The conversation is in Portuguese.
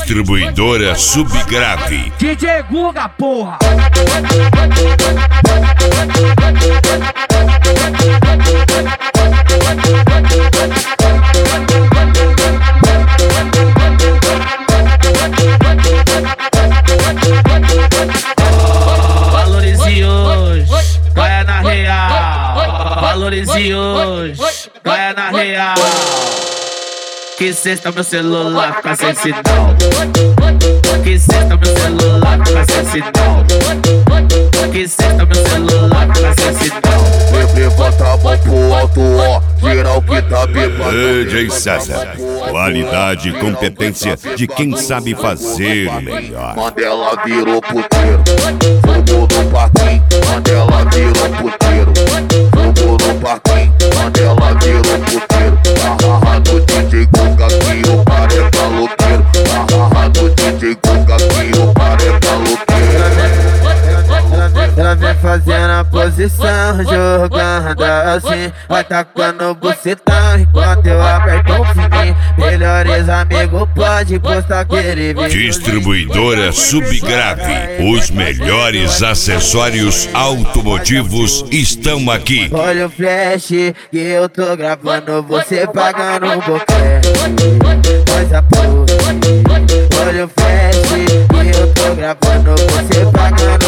Distribuidora Subgrave. DJ Guga, porra! Valorize hoje, caia na real. Valorize hoje, caia na real. Que sexta meu celular fica sem sinal. Que sexta meu celular fica sem sinal. Que sexta meu celular fica sem sinal. Levanta a mão pro alto, ó, geral que tá bebendo. DJ César, qualidade e competência de quem sabe fazer melhor. Mandela virou puteiro, fogo no parquinho. Mandela virou puteiro, fogo no parquinho. Mandela virou puteiro, hahaha do DJ Guga que o cara é caloqueiro. Hahaha do DJ Guga que o cara é caloqueiro. Ela vem fazendo a posição, jogando assim, vai tacando bucetão enquanto eu aperto o fininho. Melhores amigos pode postar aquele vídeo. Distribuidora Subgrave. Os melhores acessórios automotivos estão aqui. Olha o flash que eu tô gravando, você pagando um boquete. Faz a pose. Olha o flash que eu tô gravando, você pagando